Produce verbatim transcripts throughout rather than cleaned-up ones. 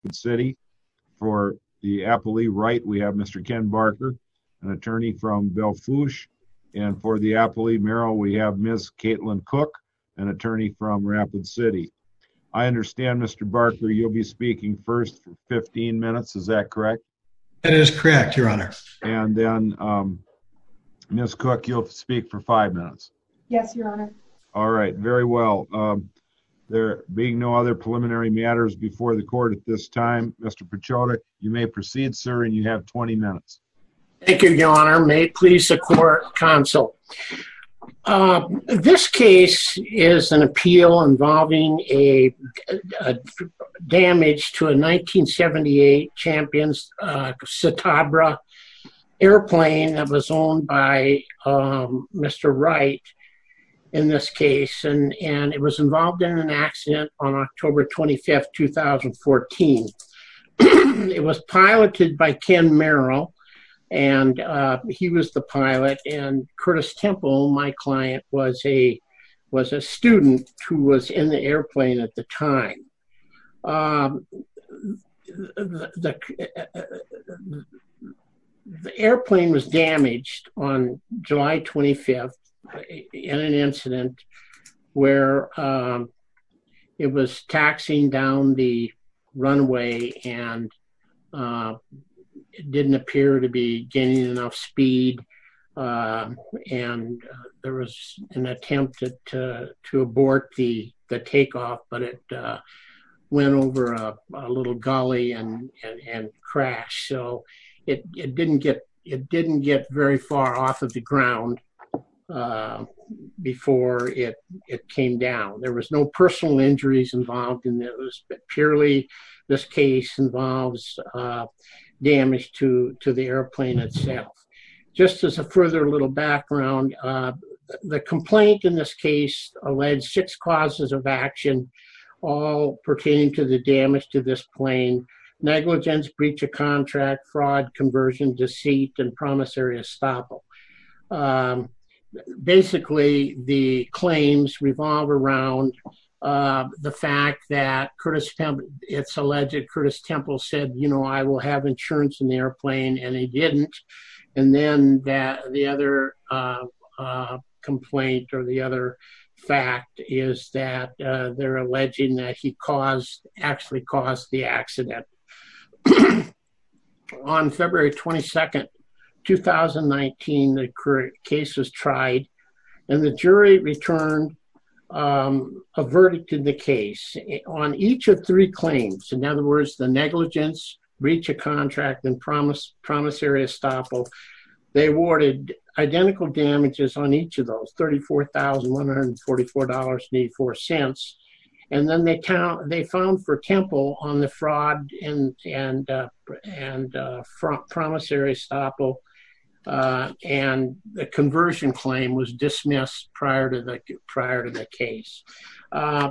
City. For the appellee Wright, we have Mister Ken Barker, an attorney from Belle Fourche. And for the appellee Merrill, we have Miz Caitlin Cook, an attorney from Rapid City. I understand, Mister Barker, you'll be speaking first for fifteen minutes. Is that correct? That is correct, Your Honor. And then um, Miz Cook, you'll speak for five minutes. Yes, Your Honor. All right, very well. Um, there being no other preliminary matters before the court at this time, Mister Pachoda, you may proceed, sir, and you have twenty minutes. Thank you, Your Honor. May it please the court, counsel. Uh, this case is an appeal involving a, a damage to a nineteen seventy-eight Champions uh, Citabria airplane that was owned by um, Mister Wright in this case, and, and it was involved in an accident on October twenty-fifth, two thousand fourteen. It was piloted by Ken Merrill, and uh, he was the pilot, and Curtis Temple, my client, was a was a student who was in the airplane at the time. Um, the, the, the airplane was damaged on July twenty-fifth in an incident where um, it was taxiing down the runway and uh, it didn't appear to be gaining enough speed, uh, and uh, there was an attempt to, to, to abort the, the takeoff, but it uh, went over a, a little gully and, and, and crashed. So it, it didn't get it didn't get very far off of the ground uh, before it it came down. There was no personal injuries involved in it. It was purely, this case involves uh, damage to, to the airplane itself. Just as a further little background, uh, the complaint in this case alleged six causes of action, all pertaining to the damage to this plane: negligence, breach of contract, fraud, conversion, deceit, and promissory estoppel. Um, basically, the claims revolve around Uh, the fact that Curtis Temple, it's alleged Curtis Temple said, you know, I will have insurance in the airplane, and he didn't. And then that the other uh, uh, complaint or the other fact is that uh, they're alleging that he caused, actually caused the accident. On February twenty-second, two thousand nineteen, the case was tried, and the jury returned Um, a verdict in the case on each of three claims. In other words, the negligence, breach of contract, and promise, promissory estoppel. They awarded identical damages on each of those, thirty-four thousand one hundred forty-four dollars and eighty-four cents. And then they count, they found for Temple on the fraud and and uh, and uh, fr- promissory estoppel. Uh, and the conversion claim was dismissed prior to the prior to the case. Uh,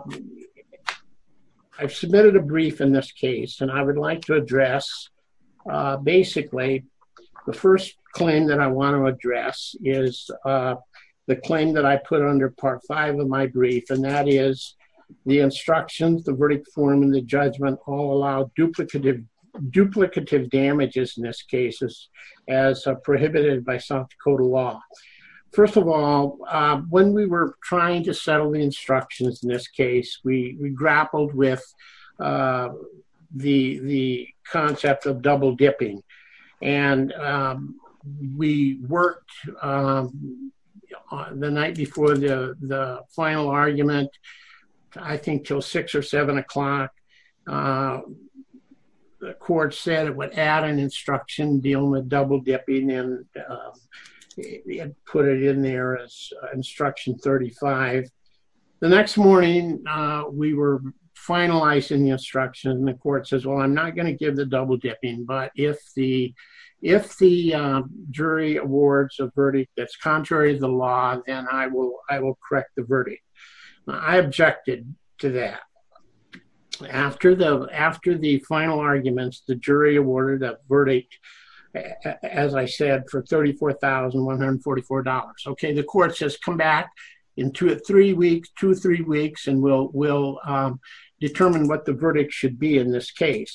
I've submitted a brief in this case, and I would like to address uh, basically the first claim that I want to address is uh, the claim that I put under Part Five of my brief, and that is the instructions, the verdict form, and the judgment all allow duplicative. duplicative damages in this case as, as uh, prohibited by South Dakota law. First of all, uh, when we were trying to settle the instructions in this case, we, we grappled with uh, the, the concept of double dipping. And um, we worked um, the night before the, the final argument, I think till six or seven o'clock. Uh, The court said it would add an instruction dealing with double dipping, and uh, it, it put it in there as uh, instruction thirty-five. The next morning, uh, we were finalizing the instructions, and the court says, well, I'm not going to give the double dipping, but if the if the uh, jury awards a verdict that's contrary to the law, then I will I will correct the verdict. I objected to that. After the after the final arguments, the jury awarded a verdict, as I said, for thirty-four thousand one hundred forty-four dollars. Okay, the court says come back in two three weeks, two or three weeks, and we'll we'll um, determine what the verdict should be in this case.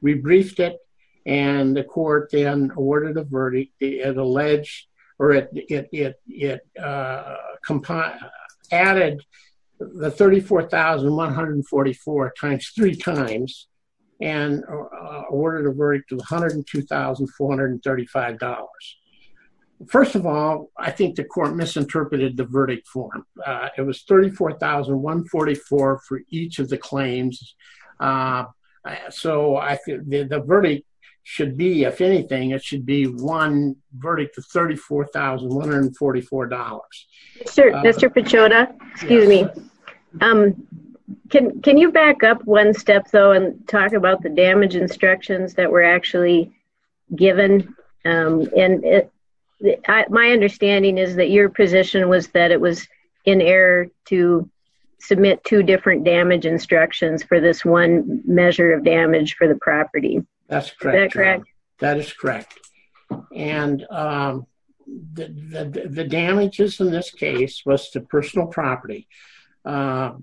We briefed it, and the court then awarded a verdict. It alleged, or it it it it uh, compi- added the thirty-four thousand one hundred forty-four times three times, and uh, awarded a verdict of one hundred two thousand four hundred thirty-five dollars. First of all, I think the court misinterpreted the verdict form. Uh, it was thirty-four thousand one hundred forty-four for each of the claims. Uh, so I think the, the verdict should be, if anything, it should be one verdict of thirty-four thousand one hundred forty-four dollars. Mister Uh, Mister Pichota, excuse yes. me. Um, can can you back up one step though and talk about the damage instructions that were actually given? Um, and it, I, my understanding is that your position was that it was in error to submit two different damage instructions for this one measure of damage for the property. That's correct. Is that correct? John. That is correct. And um, the, the the damages in this case was to personal property. Uh,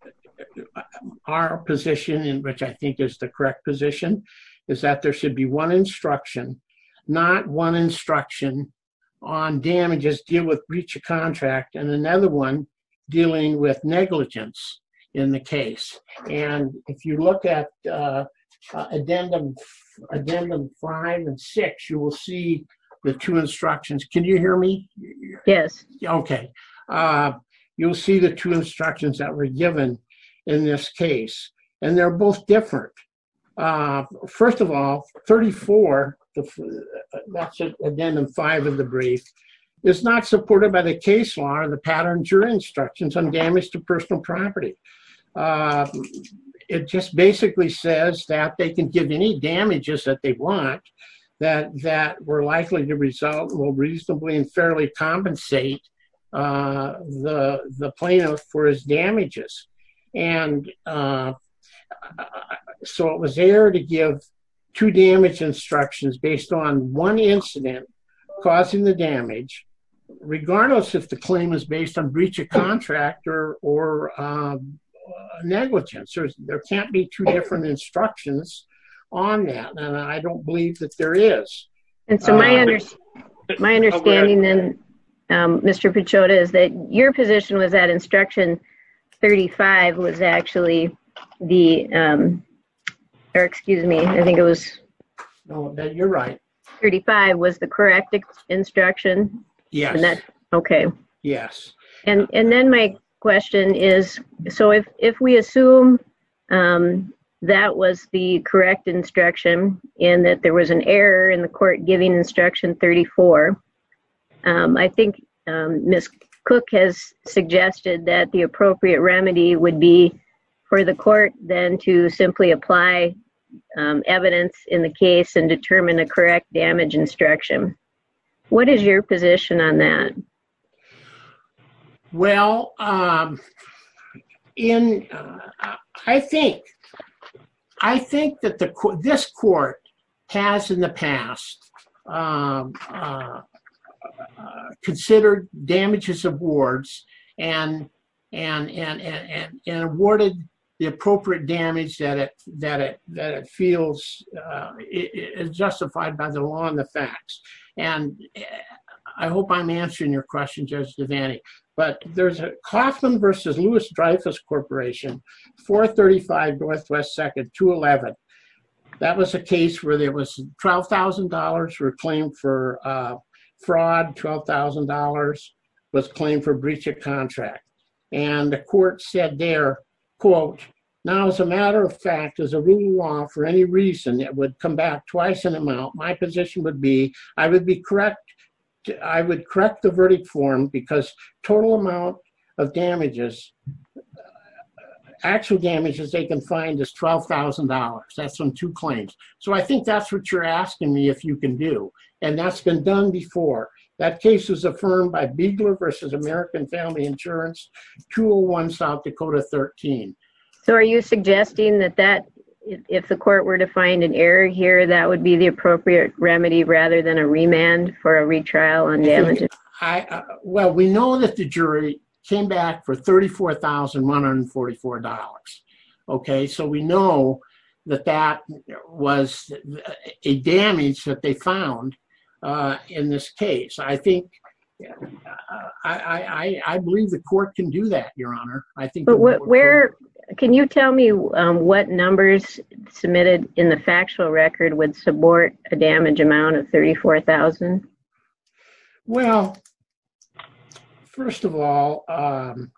our position, in which I think is the correct position, is that there should be one instruction, not one instruction on damages deal with breach of contract, and another one dealing with negligence in the case. And if you look at uh, uh, addendum addendum five and six, you will see the two instructions. Can you hear me? Yes. Okay. Uh, you'll see the two instructions that were given in this case, and they're both different. Uh, first of all, thirty-four, the, that's addendum five of the brief, is not supported by the case law or the pattern jury instructions on damage to personal property. Uh, it just basically says that they can give any damages that they want that that were likely to result will reasonably and fairly compensate uh, the the plaintiff for his damages. And uh, so it was error to give two damage instructions based on one incident causing the damage, regardless if the claim is based on breach of contract or, or um, negligence. There's, there can't be two different instructions on that, and I don't believe that there is. And so my, Uh, under, my understanding then, um, Mister Pichota, is that your position was that instruction thirty-five was actually the, um, or excuse me, I think it was No, that you're right. thirty-five was the correct ex- instruction. Yes. And that, okay. Yes. And and then my question is, so if, if we assume um, that was the correct instruction and that there was an error in the court giving instruction thirty-four, um, I think um, Miz Cook has suggested that the appropriate remedy would be for the court then to simply apply um, evidence in the case and determine a correct damage instruction. What is your position on that? Well, um, in uh, I think I think that the this court has in the past um, uh, uh, considered damages awards and and and and and, and awarded the appropriate damage that it that it that it feels uh, is justified by the law and the facts. And I hope I'm answering your question, Judge Devaney. But there's a Kaufman versus Lewis Dreyfus Corporation, four thirty-five Northwest Second, two eleven. That was a case where there was twelve thousand dollars were claimed for uh, fraud, twelve thousand dollars was claimed for breach of contract. And the court said there, quote, "Now, as a matter of fact, as a rule of law, for any reason it would come back twice in amount, my position would be I would be correct. I would correct the verdict form because total amount of damages, actual damages they can find is twelve thousand dollars. That's on two claims. So I think that's what you're asking me if you can do. And that's been done before. That case was affirmed by Biegler versus American Family Insurance, two oh one South Dakota thirteen. So are you suggesting that that if, if the court were to find an error here, that would be the appropriate remedy rather than a remand for a retrial on damages? I, uh, well, we know that the jury came back for thirty-four thousand one hundred forty-four dollars. Okay, so we know that that was a damage that they found uh, in this case. I think uh, I, I, I believe the court can do that, Your Honor. I think. But the what, court- where, can you tell me um, what numbers submitted in the factual record would support a damage amount of thirty-four thousand? Well, first of all, um,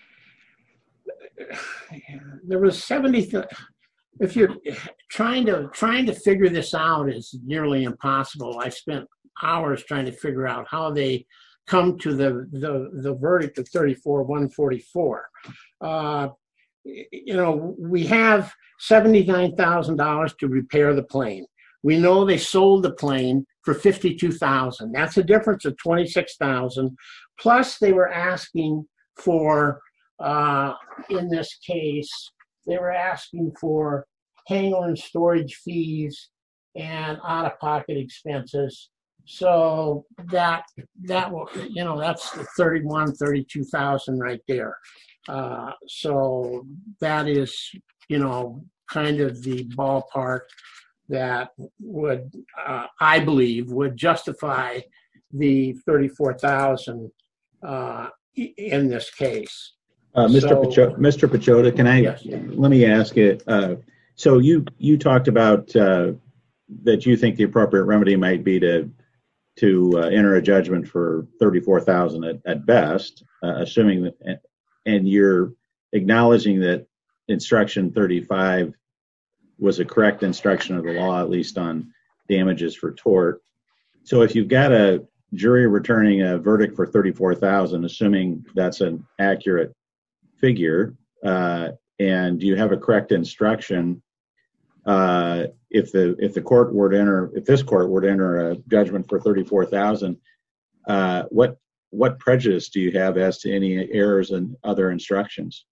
there was seventy. Th- if you're trying to trying to figure this out is nearly impossible. I spent hours trying to figure out how they come to the the, the verdict of thirty-four one forty-four. Uh, you know, we have seventy-nine thousand dollars to repair the plane. We know they sold the plane for fifty-two thousand dollars. That's a difference of twenty-six thousand dollars. Plus, they were asking for, uh, in this case, they were asking for hangar and storage fees and out-of-pocket expenses. So that that will, you know, that's the thirty-one, thirty-two thousand right there. Uh, so that is, you know, kind of the ballpark that would, uh, I believe, would justify the thirty-four thousand uh, in this case. Uh, Mister So- Pacho- Mister Pachota, can I, Yes. let me ask it. Uh, so you, you talked about uh, that you think the appropriate remedy might be to, to uh, enter a judgment for thirty-four thousand at, at best, uh, assuming that, and you're acknowledging that instruction thirty-five was a correct instruction of the law, at least on damages for tort. So if you've got a jury returning a verdict for thirty-four thousand, assuming that's an accurate figure, uh, and you have a correct instruction, uh, if the if the court were to enter, if this court were to enter a judgment for thirty-four thousand, uh, what what prejudice do you have as to any errors in other instructions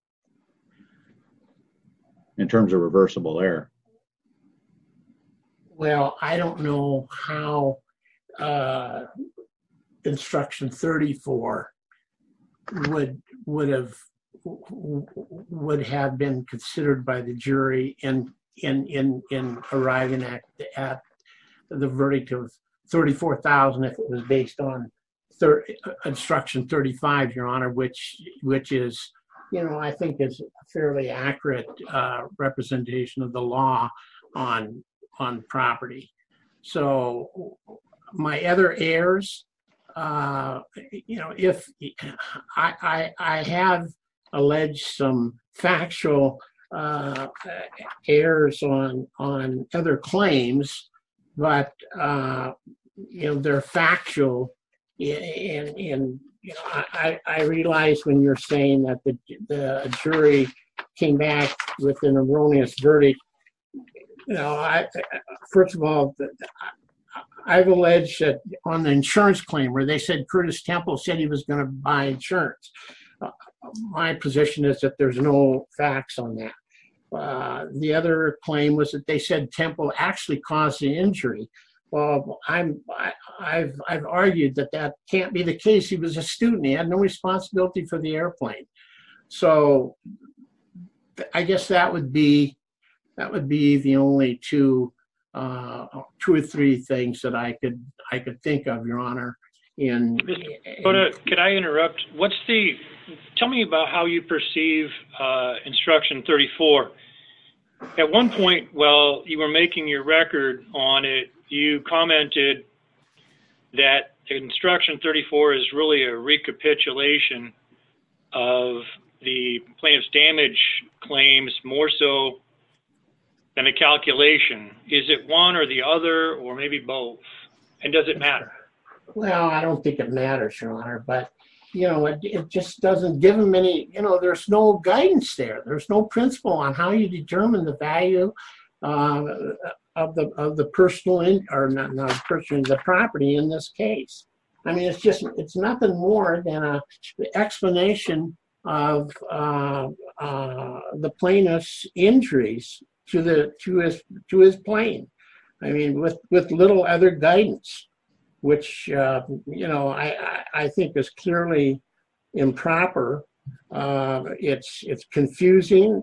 in terms of reversible error? Well, I don't know how uh, instruction thirty-four would would have would have been considered by the jury in in in in arriving at at the verdict of thirty-four thousand if it was based on thir- instruction thirty-five, Your Honor, which which is, you know, I think is a fairly accurate uh, representation of the law on on property. So my other errors, uh, you know, if I, I, I have alleged some factual uh, errors on on other claims, but uh, you know, they're factual. And, and you know, I, I realize when you're saying that the the jury came back with an erroneous verdict. You know, I, first of all, I've alleged that on the insurance claim where they said Curtis Temple said he was going to buy insurance. Uh, my position is that there's no facts on that. Uh, the other claim was that they said Temple actually caused the injury. Well, I'm, I, I've, I've argued that that can't be the case. He was a student. He had no responsibility for the airplane. So I guess that would be That would be the only two, uh, two or three things that I could I could think of, Your Honor. In, But uh, could I interrupt? What's the? Tell me about how you perceive uh, instruction thirty-four. At one point, while you were making your record on it, you commented that instruction thirty-four is really a recapitulation of the plaintiff's damage claims more so than a calculation. Is it one or the other, or maybe both? And does it matter? Well, I don't think it matters, Your Honor, but, you know, it, it just doesn't give them any, you know, there's no guidance there. There's no principle on how you determine the value uh, of the of the personal, in, or not, not personal, the property in this case. I mean, it's just, it's nothing more than a explanation of uh, uh, the plaintiff's injuries to the to his to his plane. I mean, with with little other guidance, which uh, you know I, I I think is clearly improper. Uh, it's it's confusing.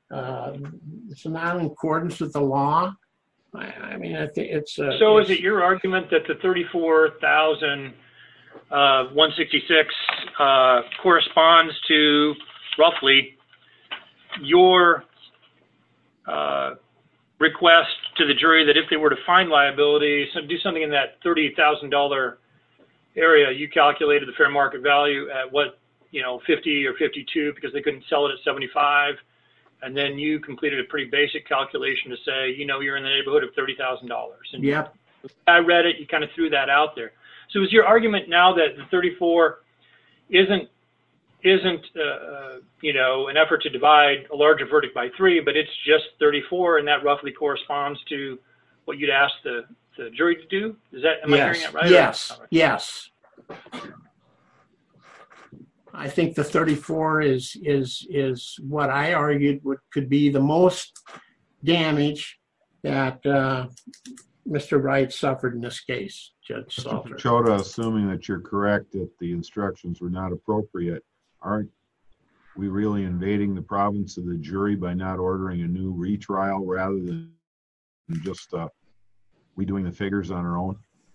uh, it's not in accordance with the law. I, I mean, I think it's. Uh, So it's, is it your argument that the thirty-four thousand one sixty-six uh, corresponds to roughly your uh, request to the jury that if they were to find liability, so do something in that thirty thousand dollars area, you calculated the fair market value at what, you know, fifty or fifty-two because they couldn't sell it at seventy-five. And then you completed a pretty basic calculation to say, you know, you're in the neighborhood of thirty thousand dollars. And yep. I read it, you kind of threw that out there. So is your argument now that the thirty-four isn't, isn't uh, you know, an effort to divide a larger verdict by three, but it's just thirty-four, and that roughly corresponds to what you'd ask the, the jury to do? Is that, am yes. I hearing that right? Yes, Or? yes. I think the thirty-four is is is what I argued would could be the most damage that uh, Mister Wright suffered in this case, Judge Salter. Chota, assuming that you're correct that the instructions were not appropriate, aren't we really invading the province of the jury by not ordering a new retrial rather than just uh, we doing the figures on our own?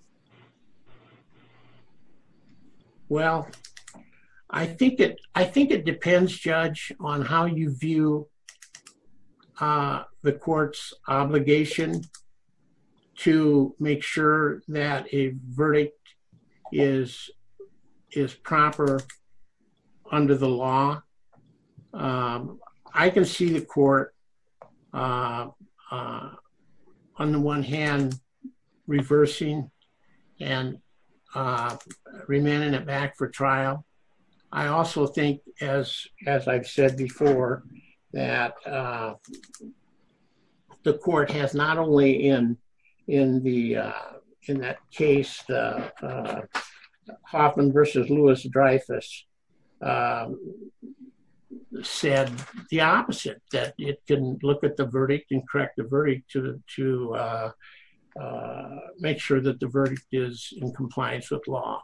Well, I think it. I think it depends, Judge, on how you view uh, the court's obligation to make sure that a verdict is is proper under the law. Um, I can see the court, uh, uh, on the one hand, reversing and uh, remanding it back for trial. I also think, as as I've said before, that uh, the court has not only in in the uh, in that case, the uh, Hoffman versus Lewis Dreyfus, um, said the opposite, that it can look at the verdict and correct the verdict to to uh, uh, make sure that the verdict is in compliance with law.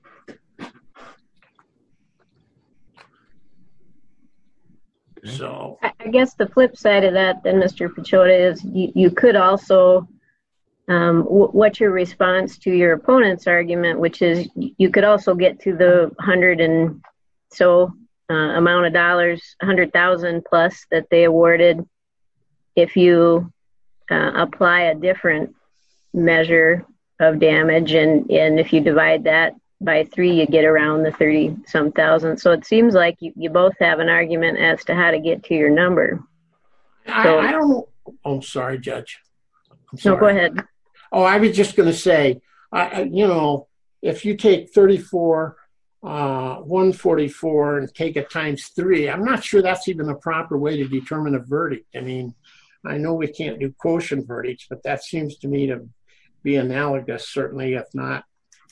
Okay. So I I guess the flip side of that then, Mister Pechota, is you, you could also, um, w- what's your response to your opponent's argument, which is you could also get to the hundred and so uh, amount of dollars, one hundred thousand plus that they awarded if you uh, apply a different measure of damage. And, and if you divide that by three, you get around the thirty some thousand. So it seems like you, you both have an argument as to how to get to your number. I, So- I don't know. Oh, I'm sorry, Judge. I'm No, go sorry. ahead. Oh, I was just going to say, I, I, you know, if you take thirty-four, uh, one forty-four and take it times three, I'm not sure that's even a proper way to determine a verdict. I mean, I know we can't do quotient verdicts, but that seems to me to be analogous, certainly, if not,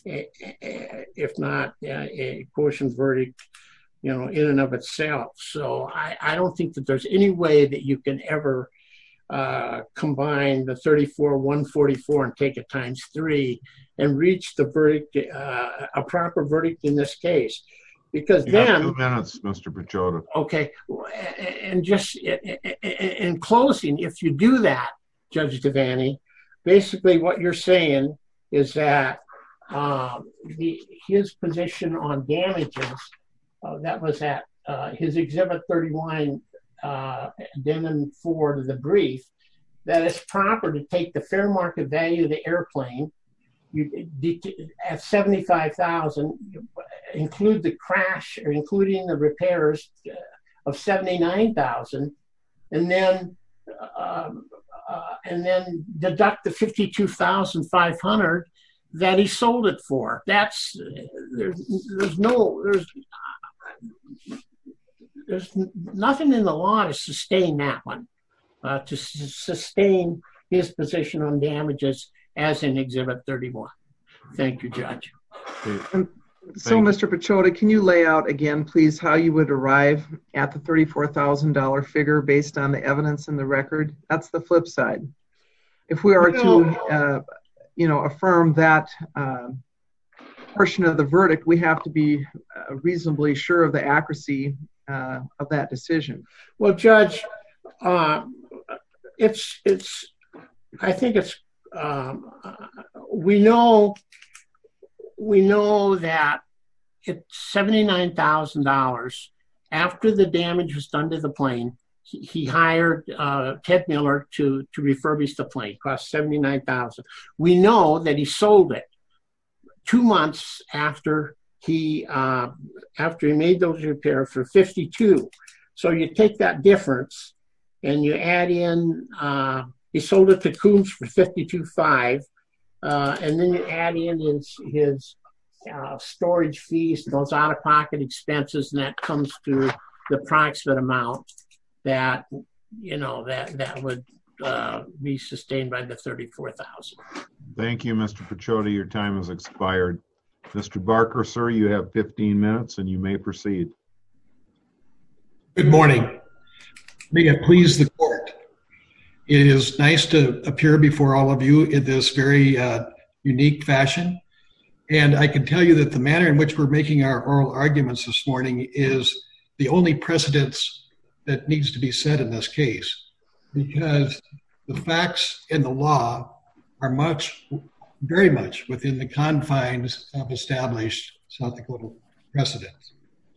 if not a quotient verdict, you know, in and of itself. So I, I don't think that there's any way that you can ever uh, combine the thirty-four, one forty-four and take it times three and reach the verdict, uh, a proper verdict in this case. Because You have then, two minutes, Mister Pechota. okay, and just in closing, if you do that, Judge Devaney, basically what you're saying is that um, the, his position on damages, uh, that was at uh, his Exhibit thirty-one, uh, addendum four to the brief, that it's proper to take the fair market value of the airplane, you at seventy-five thousand, include the crash or including the repairs of seventy-nine thousand, and then um, uh, and then deduct the fifty-two thousand five hundred that he sold it for. That's there's there's no there's there's nothing in the law to sustain that one, uh, to s- sustain his position on damages as in Exhibit thirty-one. Thank you, Judge. Okay. So, Thank you. Mister Pechota, can you lay out again, please, how you would arrive at the thirty-four thousand dollars figure based on the evidence in the record? That's the flip side. If we are No. to, uh, you know, affirm that uh, portion of the verdict, we have to be uh, reasonably sure of the accuracy uh, of that decision. Well, Judge, uh, it's, it's, I think it's, um, uh, we know, we know that it's seventy-nine thousand dollars. After the damage was done to the plane, he, he hired uh, Ted Miller to, to refurbish the plane. It cost seventy-nine thousand dollars. We know that he sold it two months after he uh, after he made those repairs for fifty-two. So you take that difference and you add in, uh, he sold it to Coombs for fifty-two five, uh, and then you add in his his uh, storage fees, those out-of-pocket expenses, and that comes to the approximate amount that you know that that would uh, be sustained by the thirty-four thousand. Thank you, Mister Picciott. Your time has expired. Mister Barker, sir, you have fifteen minutes and you may proceed. Good morning. May it please the court. It is nice to appear before all of you in this very uh, unique fashion. And I can tell you that the manner in which we're making our oral arguments this morning is the only precedence that needs to be said in this case, because the facts and the law are much, very much within the confines of established South Dakota precedents.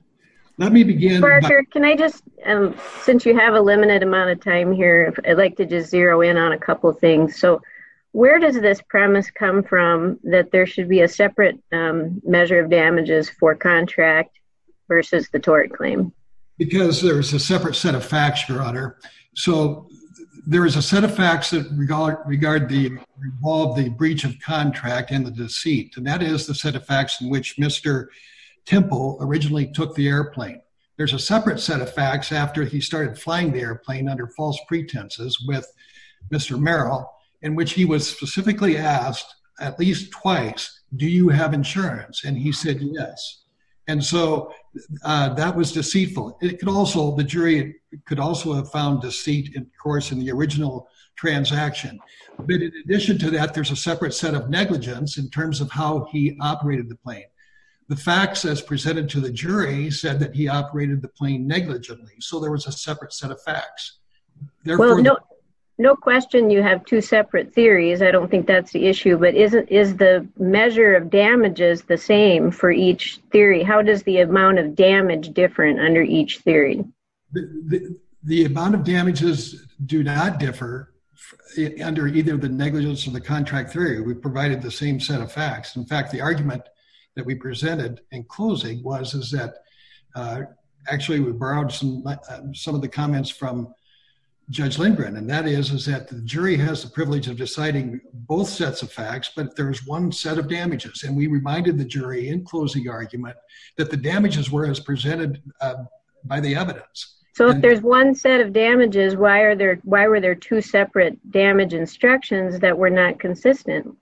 Let me begin. Barker, by- can I just, um, since you have a limited amount of time here, I'd like to just zero in on a couple of things. So where does this premise come from that there should be a separate um, measure of damages for contract versus the tort claim? Because there's a separate set of facts, Your Honor. So there is a set of facts that regard, regard the involve the breach of contract and the deceit, and that is the set of facts in which Mister Temple originally took the airplane. There's a separate set of facts after he started flying the airplane under false pretenses with Mister Merrill, in which he was specifically asked at least twice, do you have insurance? And he said yes. And so uh, that was deceitful. It could also, the jury could also have found deceit, of course, in the original transaction. But in addition to that, there's a separate set of negligence in terms of how he operated the plane. The facts as presented to the jury said that he operated the plane negligently. So there was a separate set of facts. Therefore, well, no, no question you have two separate theories. I don't think that's the issue, but is, it, is the measure of damages the same for each theory? How does the amount of damage different under each theory? The, the, the amount of damages do not differ under either the negligence or the contract theory. We provided the same set of facts. In fact, the argument that we presented in closing was is that uh, actually we borrowed some uh, some of the comments from Judge Lindgren, and that is is that the jury has the privilege of deciding both sets of facts, but there's one set of damages, and we reminded the jury in closing argument that the damages were as presented uh, by the evidence. So and, if there's one set of damages, why are there why were there two separate damage instructions that were not consistent?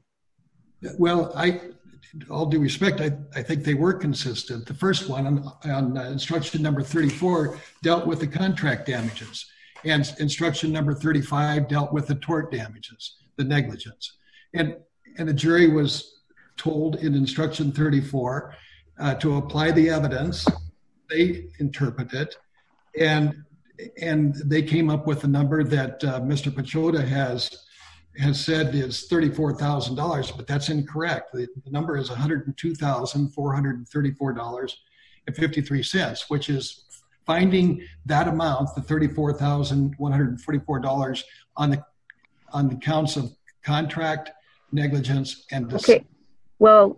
Well, I. all due respect, I, I think they were consistent. The first one on, on uh, instruction number thirty-four dealt with the contract damages, and instruction number thirty-five dealt with the tort damages, the negligence. And, and the jury was told in instruction thirty-four uh, to apply the evidence. They interpret it, and, and they came up with a number that uh, Mister Picciott has has said is thirty-four thousand dollars, but that's incorrect. The, the number is one hundred two thousand four hundred thirty-four dollars and fifty-three cents, which is finding that amount, the thirty-four thousand one hundred forty-four dollars on the on the counts of contract, negligence, and deceit. Okay, well,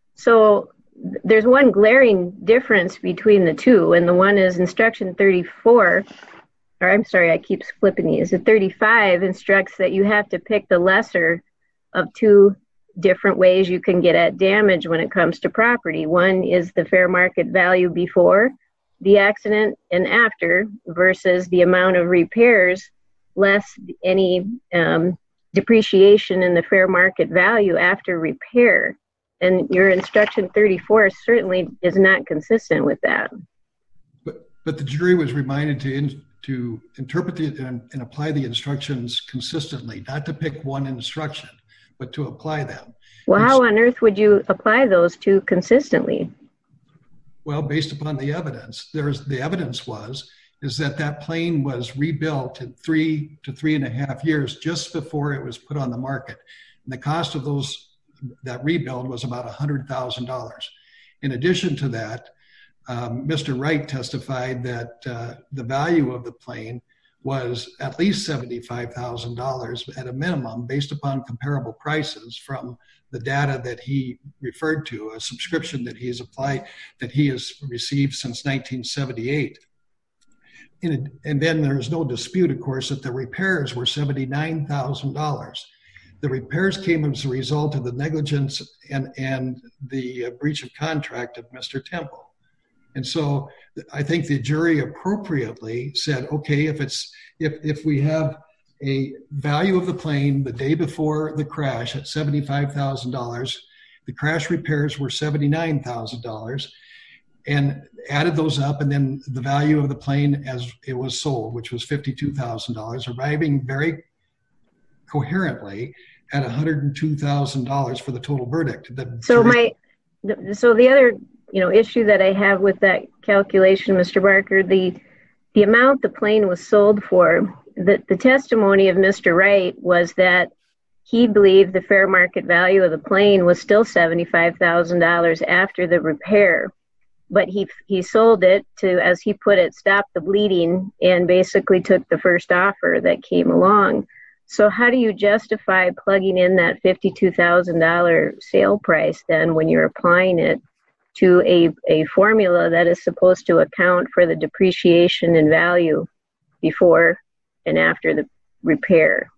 so there's one glaring difference between the two, and the one is instruction thirty-four. Or I'm sorry, I keep flipping these. The thirty-five instructs that you have to pick the lesser of two different ways you can get at damage when it comes to property. One is the fair market value before the accident and after versus the amount of repairs less any um, depreciation in the fair market value after repair. And your instruction thirty-four certainly is not consistent with that. But, but the jury was reminded to in, to interpret the, and, and apply the instructions consistently, not to pick one instruction, but to apply them. Well, and how so, on earth would you apply those two consistently? Well, based upon the evidence, there's the evidence was is that that plane was rebuilt in three to three and a half years just before it was put on the market. And the cost of those that rebuild was about one hundred thousand dollars. In addition to that, um, Mister Wright testified that uh, the value of the plane was at least seventy-five thousand dollars at a minimum based upon comparable prices from the data that he referred to, a subscription that he has applied, that he has received since nineteen seventy-eight. In, and then there's no dispute, of course, that the repairs were seventy-nine thousand dollars. The repairs came as a result of the negligence and, and the uh, breach of contract of Mister Temple. And so I think the jury appropriately said, okay, if it's if if we have a value of the plane the day before the crash at seventy-five thousand dollars, the crash repairs were seventy-nine thousand dollars, and added those up, and then the value of the plane as it was sold, which was fifty-two thousand dollars, arriving very coherently at one hundred two thousand dollars for the total verdict. The so jury- my, so the other, you know, issue that I have with that calculation, Mister Barker, the the amount the plane was sold for, the, the testimony of Mister Wright was that he believed the fair market value of the plane was still seventy-five thousand dollars after the repair. But he he sold it to, as he put it, stop the bleeding, and basically took the first offer that came along. So how do you justify plugging in that fifty-two thousand dollars sale price then when you're applying it to a, a formula that is supposed to account for the depreciation in value before and after the repair?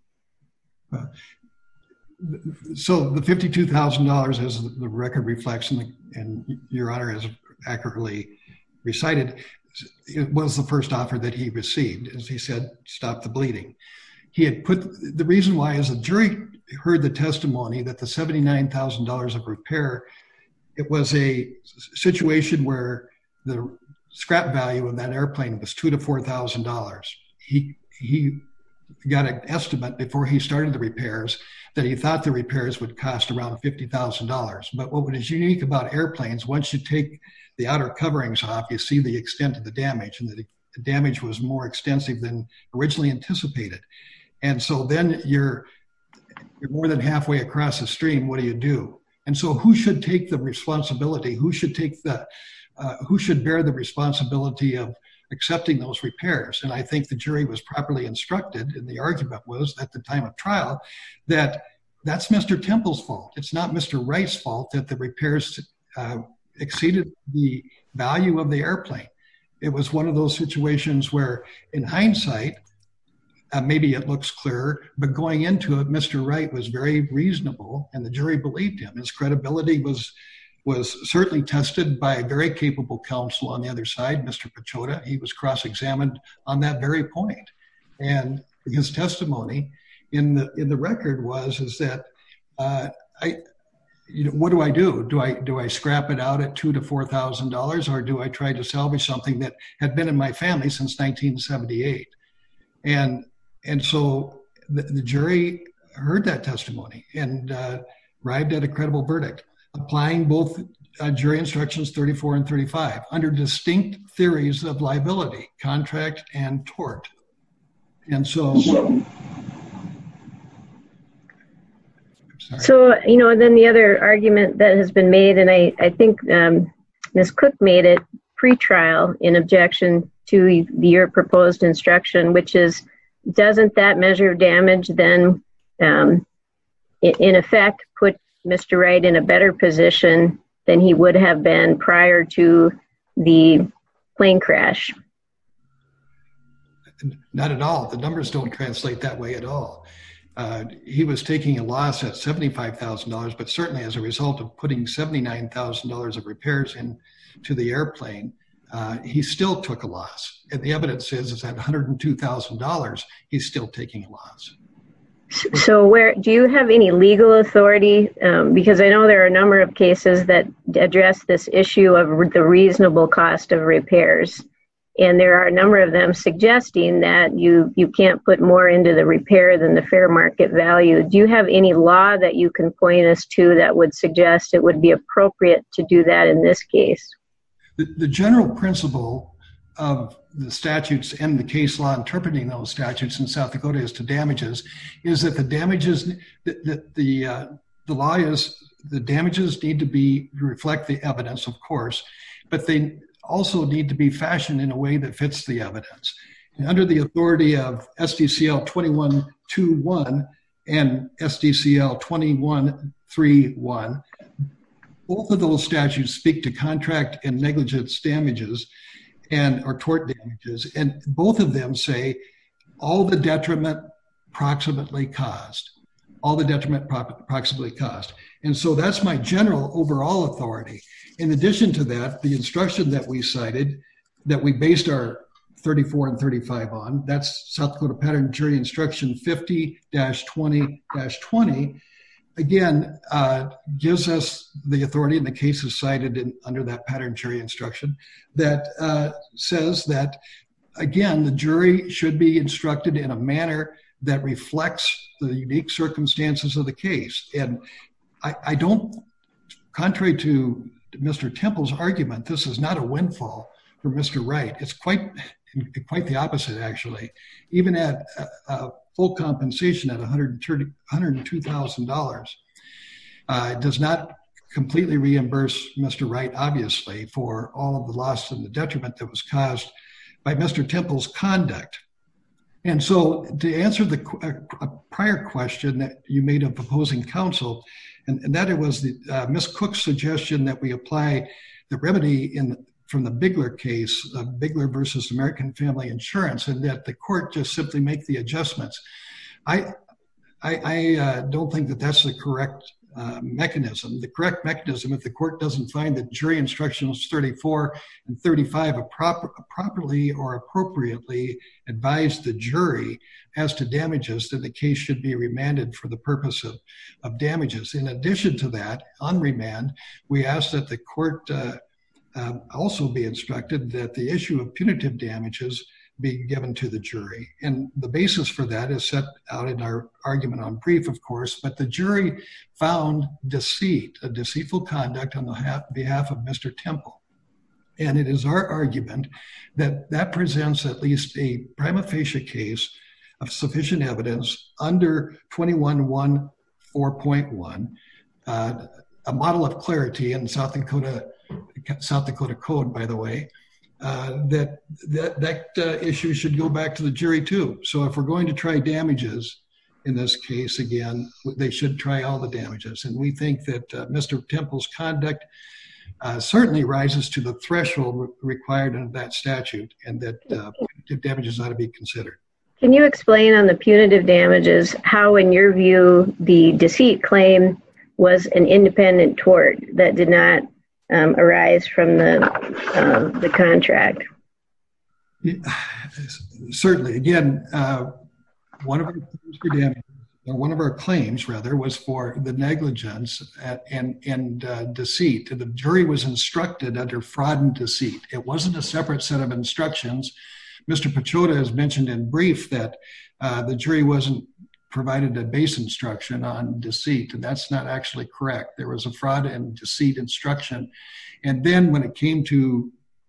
So the fifty-two thousand dollars, as the record reflects, and, the, and Your Honor has accurately recited, it was the first offer that he received. As he said, stop the bleeding. He had put, the reason why is the jury heard the testimony that the seventy-nine thousand dollars of repair, it was a situation where the scrap value of that airplane was two to four thousand dollars. He he got an estimate before he started the repairs that he thought the repairs would cost around fifty thousand dollars. But what is unique about airplanes, once you take the outer coverings off, you see the extent of the damage, and the, the damage was more extensive than originally anticipated. And so then you're you're more than halfway across the stream. What do you do? And so who should take the responsibility? Who should take the uh, who should bear the responsibility of accepting those repairs? And I think the jury was properly instructed, and the argument was at the time of trial that that's Mister Temple's fault. It's not Mister Wright's fault that the repairs uh, exceeded the value of the airplane. It was one of those situations where, in hindsight, uh, maybe it looks clearer, but going into it, Mister Wright was very reasonable, and the jury believed him. His credibility was was certainly tested by a very capable counsel on the other side, Mister Pachota. He was cross-examined on that very point. And his testimony in the in the record was is that uh, I, you know, what do I do? Do I do I scrap it out at two to four thousand dollars, or do I try to salvage something that had been in my family since nineteen seventy-eight? And and so the, the jury heard that testimony and uh, arrived at a credible verdict, applying both uh, jury instructions thirty-four and thirty-five under distinct theories of liability, contract and tort. And so, so you know, then the other argument that has been made, and I, I think um, Miz Cook made it pre-trial in objection to your proposed instruction, which is, doesn't that measure of damage then, um, in, in effect, put Mister Wright in a better position than he would have been prior to the plane crash? Not at all. The numbers don't translate that way at all. Uh, he was taking a loss at seventy-five thousand dollars, but certainly as a result of putting seventy-nine thousand dollars of repairs into the airplane, uh, he still took a loss. And the evidence is, is at one hundred two thousand dollars, he's still taking a loss. So where do you have any legal authority? Um, because I know there are a number of cases that address this issue of the reasonable cost of repairs. And there are a number of them suggesting that you, you can't put more into the repair than the fair market value. Do you have any law that you can point us to that would suggest it would be appropriate to do that in this case? The, the general principle of the statutes and the case law interpreting those statutes in South Dakota as to damages is that the damages, that the, the, uh, the law is the damages need to be reflect the evidence, of course, but they also need to be fashioned in a way that fits the evidence. And under the authority of S D C L twenty-one twenty-one and S D C L twenty-one thirty-one, both of those statutes speak to contract and negligence damages and or tort damages, and both of them say all the detriment proximately caused, all the detriment proximately caused. And so that's my general overall authority. In addition to that, the instruction that we cited, that we based our thirty-four and thirty-five on, that's South Dakota Pattern Jury Instruction fifty dash twenty dash twenty, again, uh, gives us the authority in the cases cited in, under that pattern jury instruction that uh, says that, again, the jury should be instructed in a manner that reflects the unique circumstances of the case. And I, I don't, contrary to Mister Temple's argument, this is not a windfall for Mister Wright. It's quite, quite the opposite, actually. Even at uh, uh, full compensation at one hundred two thousand dollars, uh, it does not completely reimburse Mister Wright, obviously, for all of the loss and the detriment that was caused by Mister Temple's conduct. And so to answer the uh, prior question that you made of opposing counsel, and, and that it was the uh, Miz Cook's suggestion that we apply the remedy in from the Bigler case, uh, Bigler versus American Family Insurance, and that the court just simply make the adjustments. I I, I uh, don't think that that's the correct uh, mechanism. The correct mechanism, if the court doesn't find that jury instructions thirty-four and thirty-five are proper, properly or appropriately advise the jury as to damages, then the case should be remanded for the purpose of, of damages. In addition to that, on remand, we ask that the court uh, uh, also be instructed that the issue of punitive damages be given to the jury. And the basis for that is set out in our argument on brief, of course, but the jury found deceit, a deceitful conduct on the behalf of Mister Temple. And it is our argument that that presents at least a prima facie case of sufficient evidence under twenty-one one four point one, uh, a model of clarity in South Dakota, South Dakota Code, by the way, uh, that that, that uh, issue should go back to the jury too. So if we're going to try damages in this case, again, they should try all the damages. And we think that uh, Mister Temple's conduct Uh, certainly rises to the threshold required under that statute, and that uh, punitive damages ought to be considered. Can you explain on the punitive damages how, in your view, the deceit claim was an independent tort that did not um, arise from the uh, the contract? Yeah, certainly. Again, uh, one of our claims for damages, or one of our claims, rather, was for the negligence and, and uh, deceit. The jury was instructed under fraud and deceit. It wasn't a separate set of instructions. Mister Pachota has mentioned in brief that uh, the jury wasn't provided a base instruction on deceit, and that's not actually correct. There was a fraud and deceit instruction. And then when it came to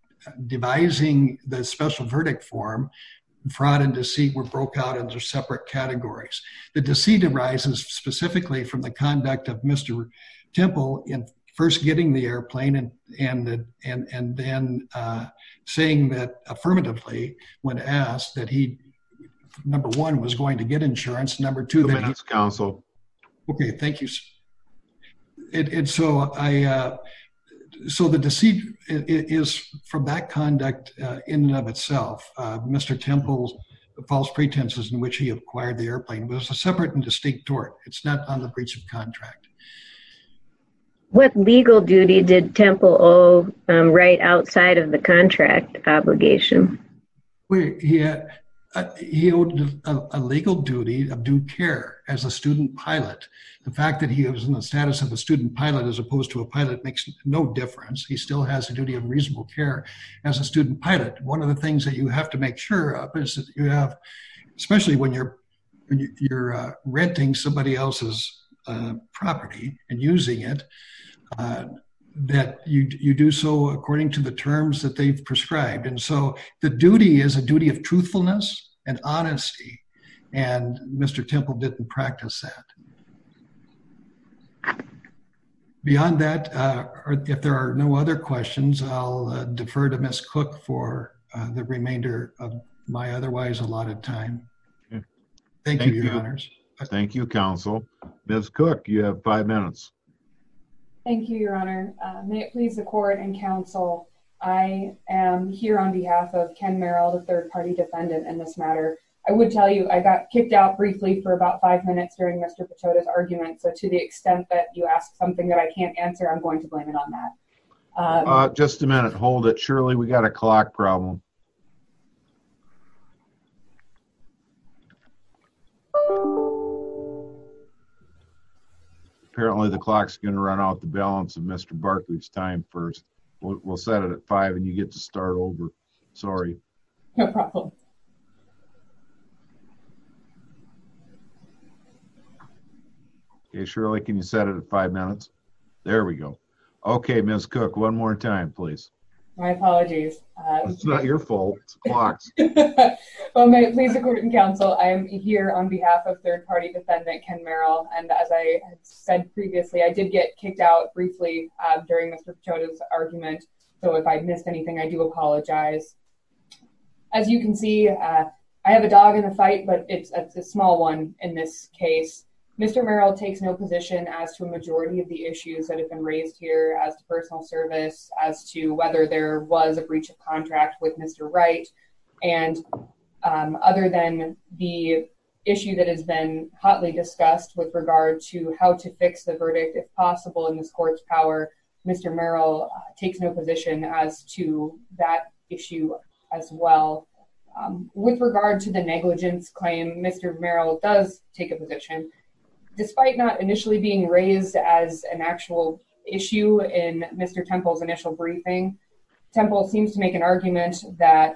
devising the special verdict form, fraud and deceit were broke out into separate categories. The deceit arises specifically from the conduct of Mister Temple in first getting the airplane and and and and then uh, saying that affirmatively, when asked, that he, number one, was going to get insurance. Number two, Two that minutes, counsel. Okay, thank you. And, and so I. Uh, So the deceit is from that conduct uh, in and of itself. Uh, Mister Temple's false pretenses in which he acquired the airplane was a separate and distinct tort. It's not on the breach of contract. What legal duty did Temple owe um, right outside of the contract obligation? Wait, he had, uh, he owed a, a legal duty of due care as a student pilot. The fact that he was in the status of a student pilot as opposed to a pilot makes no difference. He still has a duty of reasonable care as a student pilot. One of the things that you have to make sure of is that you have, especially when you're when you're uh, renting somebody else's uh, property and using it, uh, that you you do so according to the terms that they've prescribed. And so the duty is a duty of truthfulness and honesty, and Mister Temple didn't practice that. Beyond that, uh, if there are no other questions, I'll uh, defer to Miz Cook for uh, the remainder of my otherwise allotted time. Okay. Thank, Thank you, Your you. Honors. Thank you, counsel. Miz Cook, you have five minutes. Thank you, Your Honor. Uh, may it please the court and counsel, I am here on behalf of Ken Merrill, the third-party defendant in this matter. I would tell you I got kicked out briefly for about five minutes during Mister Pachoda's argument, so to the extent that you ask something that I can't answer, I'm going to blame it on that. Um, Uh, just a minute. Hold it. Shirley, we got a clock problem. Apparently the clock's going to run out the balance of Mister Barker's time first. We'll, we'll set it at five and you get to start over. Sorry. no problem. Okay, Shirley, can you set it at five minutes? There we go. Okay, Miz Cook, one more time, please. My apologies. Uh, It's not your fault. It's clocks. well, may it please the court and counsel, I am here on behalf of third-party defendant Ken Merrill, and as I had said previously, I did get kicked out briefly uh, during Mister Pachoda's argument, so if I missed anything, I do apologize. As you can see, uh, I have a dog in the fight, but it's, it's a small one in this case. Mister Merrill takes no position as to a majority of the issues that have been raised here as to personal service, as to whether there was a breach of contract with Mister Wright, and um, other than the issue that has been hotly discussed with regard to how to fix the verdict, if possible, in this court's power, Mister Merrill uh, takes no position as to that issue as well. Um, with regard to the negligence claim, Mister Merrill does take a position. Despite not initially being raised as an actual issue in Mister Temple's initial briefing, Temple seems to make an argument that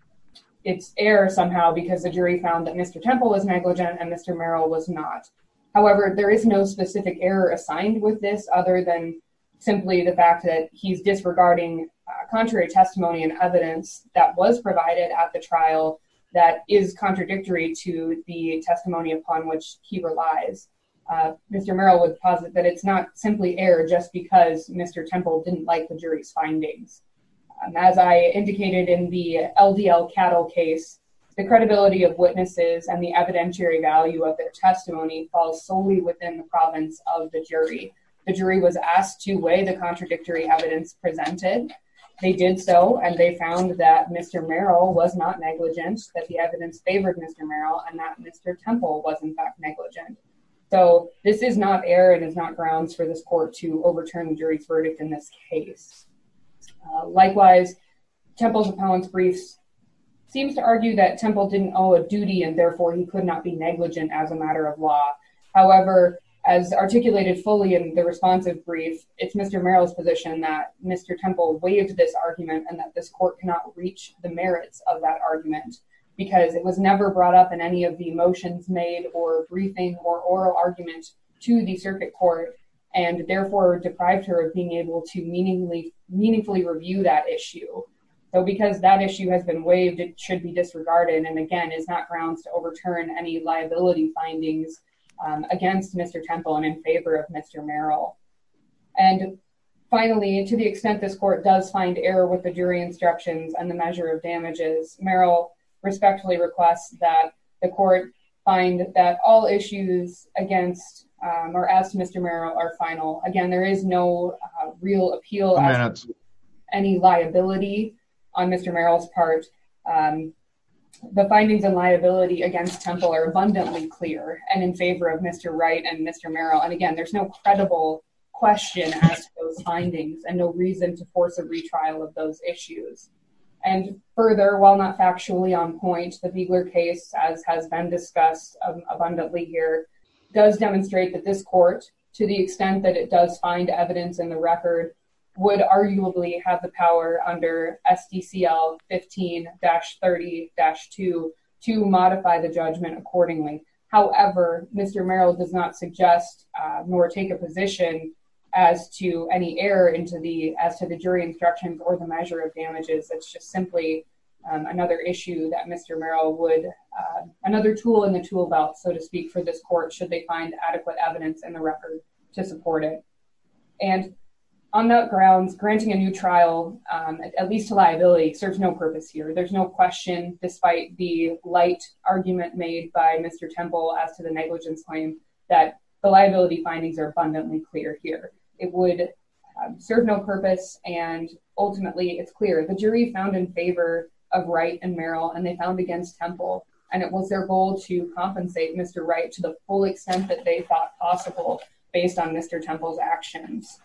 it's error somehow because the jury found that Mister Temple was negligent and Mister Merrill was not. However, there is no specific error assigned with this other than simply the fact that he's disregarding uh, contrary testimony and evidence that was provided at the trial that is contradictory to the testimony upon which he relies. Uh, Mister Merrill would posit that it's not simply error just because Mister Temple didn't like the jury's findings. Um, as I indicated in the L D L Cattle case, the credibility of witnesses and the evidentiary value of their testimony falls solely within the province of the jury. The jury was asked to weigh the contradictory evidence presented. They did so, and they found that Mister Merrill was not negligent, that the evidence favored Mister Merrill, and that Mister Temple was in fact negligent. So this is not error and is not grounds for this court to overturn the jury's verdict in this case. Uh, likewise, Temple's appellant's briefs seems to argue that Temple didn't owe a duty and therefore he could not be negligent as a matter of law. However, as articulated fully in the responsive brief, it's Mister Merrill's position that Mister Temple waived this argument and that this court cannot reach the merits of that argument, because it was never brought up in any of the motions made or briefing or oral argument to the circuit court, and therefore deprived her of being able to meaningfully, meaningfully review that issue. So because that issue has been waived, it should be disregarded, and again, is not grounds to overturn any liability findings um, against Mister Temple and in favor of Mister Merrill. And finally, to the extent this court does find error with the jury instructions and the measure of damages, Merrill respectfully requests that the court find that all issues against um, or as to Mister Merrill are final. Again, there is no uh, real appeal Two as minutes. to any liability on Mister Merrill's part. Um, the findings and liability against Temple are abundantly clear and in favor of Mister Wright and Mister Merrill. And again, there's no credible question as to those findings and no reason to force a retrial of those issues. And further, while not factually on point, the Beegler case, as has been discussed um, abundantly here, does demonstrate that this court, to the extent that it does find evidence in the record, would arguably have the power under S D C L fifteen dash thirty dash two to modify the judgment accordingly. However, Mister Merrill does not suggest uh, nor take a position as to any error into the as to the jury instructions or the measure of damages. It's just simply um, another issue that Mister Merrill would, uh, another tool in the tool belt, so to speak, for this court should they find adequate evidence in the record to support it. And on that grounds, granting a new trial, um, at, at least to liability, serves no purpose here. There's no question, despite the light argument made by Mister Temple as to the negligence claim, that the liability findings are abundantly clear here. It would um, serve no purpose, and ultimately it's clear. The jury found in favor of Wright and Merrill, and they found against Temple, and it was their goal to compensate Mister Wright to the full extent that they thought possible based on Mister Temple's actions.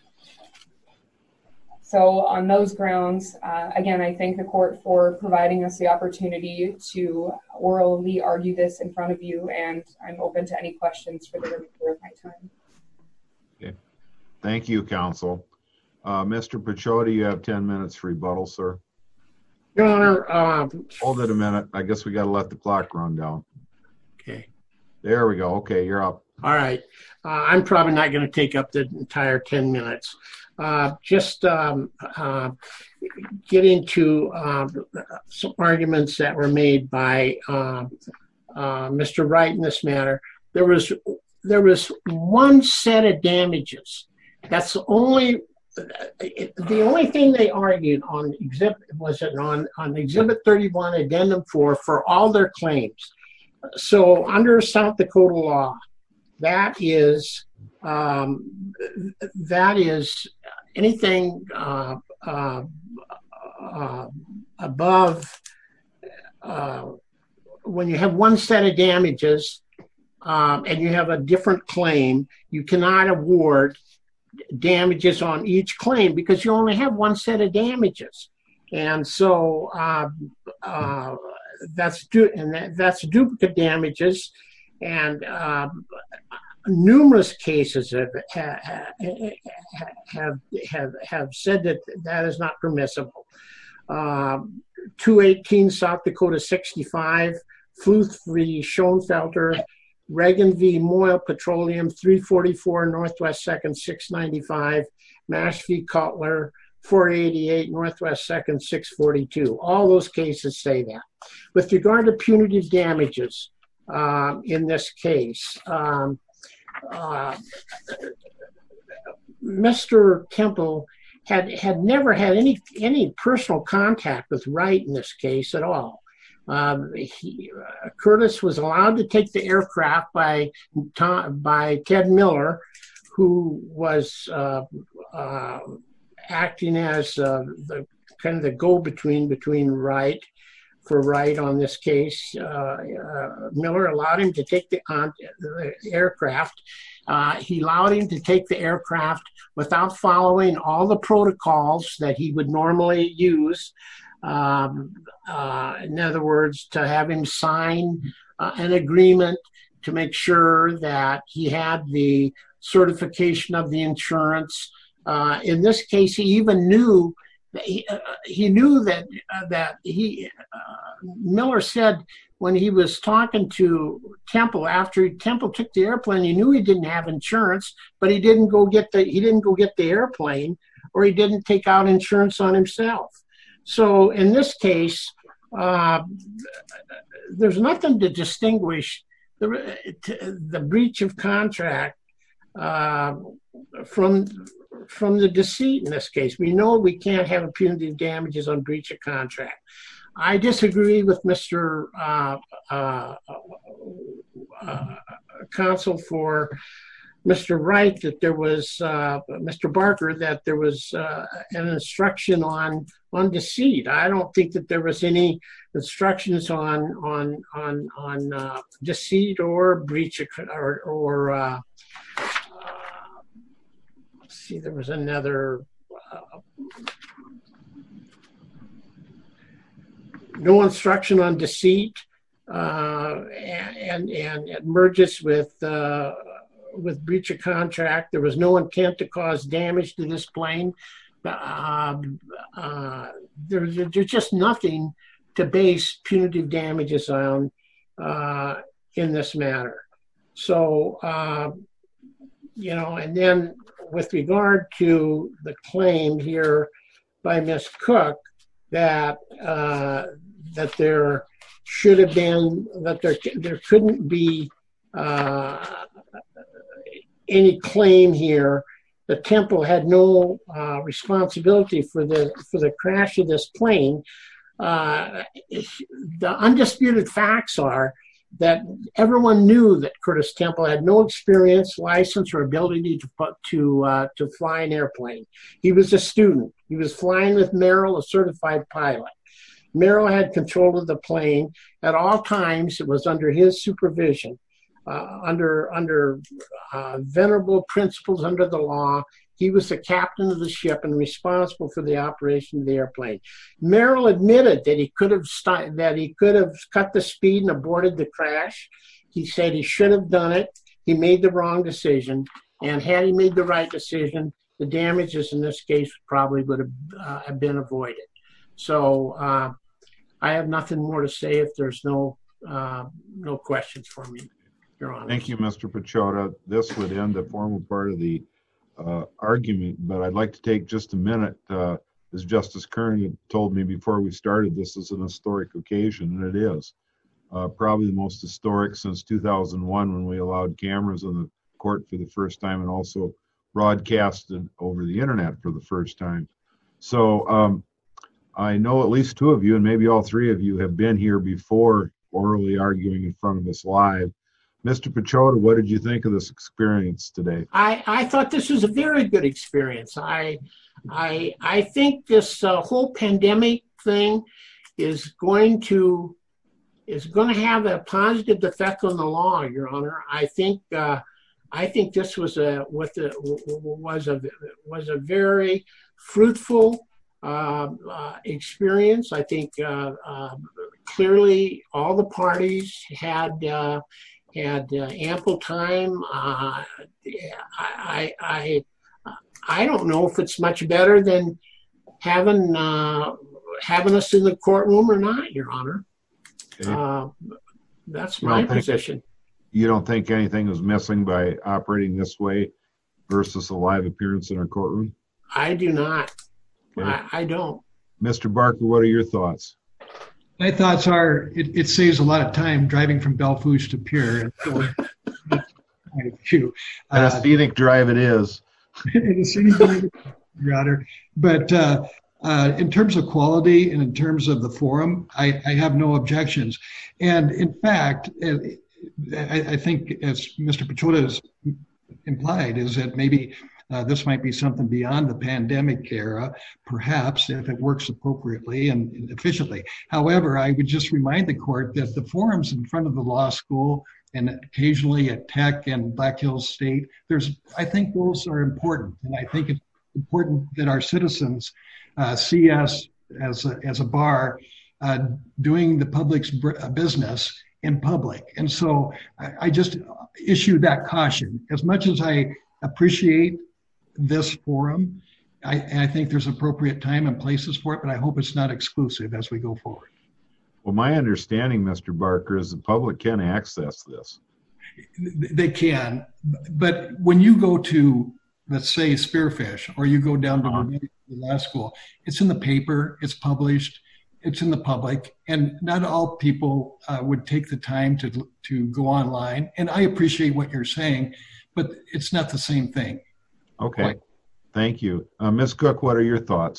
So on those grounds, uh, again, I thank the court for providing us the opportunity to orally argue this in front of you, and I'm open to any questions for the remainder of my time. Okay. Thank you, counsel. Uh, Mister Picciott, you have ten minutes for rebuttal, sir. Your Honor, um, hold it a minute. I guess we got to let the clock run down. Okay. There we go. Okay, you're up. All right. Uh, I'm probably not going to take up the entire ten minutes. Uh, just um, uh, get into uh, some arguments that were made by uh, uh, Mister Wright in this matter. There was there was one set of damages. That's the only the only thing they argued on exhibit was it on on Exhibit thirty-one, Addendum four, for all their claims. So under South Dakota law, that is um, that is anything uh, uh, uh, above uh, when you have one set of damages um, and you have a different claim, you cannot award damages on each claim because you only have one set of damages, and so uh, uh, that's du- and that, that's duplicate damages, and uh, numerous cases have, have have have said that that is not permissible. Um, two eighteen South Dakota sixty-five, Fluth v. Schoenfelter, Reagan v. Moyle Petroleum, three forty-four Northwest Second six ninety-five, Mash v. Cutler, four eighty-eight Northwest Second six forty-two. All those cases say that. With regard to punitive damages um, in this case, um, uh, Mister Temple had had never had any any personal contact with Wright in this case at all. Um, he, uh, Curtis was allowed to take the aircraft by Tom, by Ted Miller, who was uh, uh, acting as uh, the kind of the go-between between Wright for Wright on this case. Uh, uh, Miller allowed him to take the, uh, the aircraft. Uh, he allowed him to take the aircraft without following all the protocols that he would normally use. Um, uh, in other words, to have him sign uh, an agreement to make sure that he had the certification of the insurance. Uh, in this case, he even knew that he, uh, he knew that uh, that he uh, Miller said when he was talking to Temple after Temple took the airplane, he knew he didn't have insurance, but he didn't go get the he didn't go get the airplane, or he didn't take out insurance on himself. So in this case, uh, there's nothing to distinguish the, the breach of contract uh, from from the deceit in this case. We know we can't have punitive damages on breach of contract. I disagree with Mister Uh, uh, uh, counsel for Mister Wright that there was, uh, Mister Barker, that there was uh, an instruction on on deceit. I don't think that there was any instructions on on on on uh, deceit or breach of, or or uh, uh, let's see, there was another. Uh, no instruction on deceit, uh, and and it merges with. Uh, with breach of contract. There was no intent to cause damage to this plane. Uh, uh, there's, there's just nothing to base punitive damages on uh, in this matter. So, uh, you know, and then with regard to the claim here by Miz Cook that uh, that there should have been, that there there couldn't be uh, any claim here. The temple had no uh, responsibility for the for the crash of this plane. Uh, the undisputed facts are that everyone knew that Curtis Temple had no experience, license, or ability to to uh, to fly an airplane. He was a student. He was flying with Merrill, a certified pilot. Merrill had control of the plane at all times. It was under his supervision, uh, under under uh, venerable principles under the law. He was the captain of the ship and responsible for the operation of the airplane. Merrill admitted that he could have st- that he could have cut the speed and aborted the crash. He said he should have done it. He made the wrong decision, and had he made the right decision, the damages in this case probably would have uh, have been avoided. So uh, I have nothing more to say if there's no uh, no questions for me, Your Honor. Thank you, Mister Pechota. This would end the formal part of the Uh, argument, but I'd like to take just a minute. Uh, as Justice Kern had told me before we started, this is an historic occasion, and it is. Uh, probably the most historic since two thousand one, when we allowed cameras in the court for the first time and also broadcasted over the internet for the first time. So um, I know at least two of you, and maybe all three of you, have been here before orally arguing in front of us live. Mister Pechota, what did you think of this experience today? I, I thought this was a very good experience. I I I think this uh, whole pandemic thing is going to is going to have a positive effect on the law, Your Honor. I think uh, I think this was a with a was a was a very fruitful uh, uh, experience. I think uh, uh, clearly all the parties had. Uh, had uh, ample time. Uh, I, I, I don't know if it's much better than having uh, having us in the courtroom or not, Your Honor. Okay. Uh, that's my think, position. You don't think anything was missing by operating this way versus a live appearance in our courtroom? I do not. Okay. I, I don't. Mister Barker, what are your thoughts? My thoughts are it, it saves a lot of time driving from Belle Fourche to Pierre. So, and a scenic uh, drive it is. a scenic drive, Your Honor. But uh, uh, in terms of quality and in terms of the forum, I, I have no objections. And in fact, I, I think, as Mister Pechota has implied, is that maybe Uh, this might be something beyond the pandemic era, perhaps, if it works appropriately and, and efficiently. However, I would just remind the court that the forums in front of the law school and occasionally at Tech and Black Hills State, there's, I think those are important. And I think it's important that our citizens uh, see us as a, as a bar uh, doing the public's business in public. And so I, I just issue that caution. As much as I appreciate this forum, I, I think there's appropriate time and places for it, but I hope it's not exclusive as we go forward. Well, my understanding, Mister Barker, is the public can access this. They can, but when you go to, let's say, Spearfish, or you go down to uh-huh. the law school, it's in the paper, it's published, it's in the public, and not all people uh, would take the time to to go online. And I appreciate what you're saying, but it's not the same thing. Okay, thank you. Uh, Miz Cook, what are your thoughts?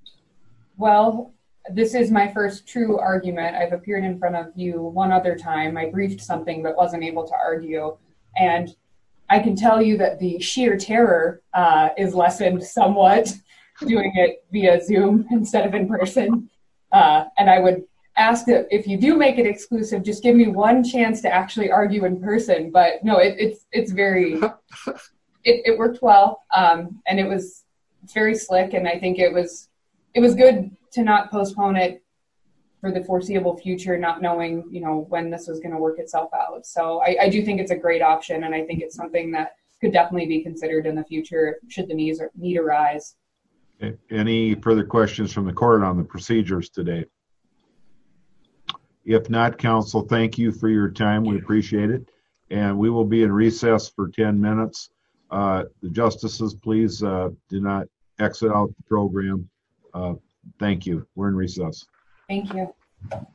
Well, this is my first true argument. I've appeared in front of you one other time. I briefed something but wasn't able to argue. And I can tell you that the sheer terror uh, is lessened somewhat doing it via Zoom instead of in person. Uh, and I would ask that if you do make it exclusive, just give me one chance to actually argue in person. But no, it, it's it's very... It, it worked well, um, and it was it's very slick, and I think it was it was good to not postpone it for the foreseeable future, not knowing you know when this was going to work itself out. So I, I do think it's a great option, and I think it's something that could definitely be considered in the future should the needs or need arise. Okay. Any further questions from the court on the procedures today? If not, counsel, thank you for your time. We appreciate it, and we will be in recess for ten minutes. Uh, the justices, please uh, do not exit out the program. Uh, thank you. We're in recess. Thank you.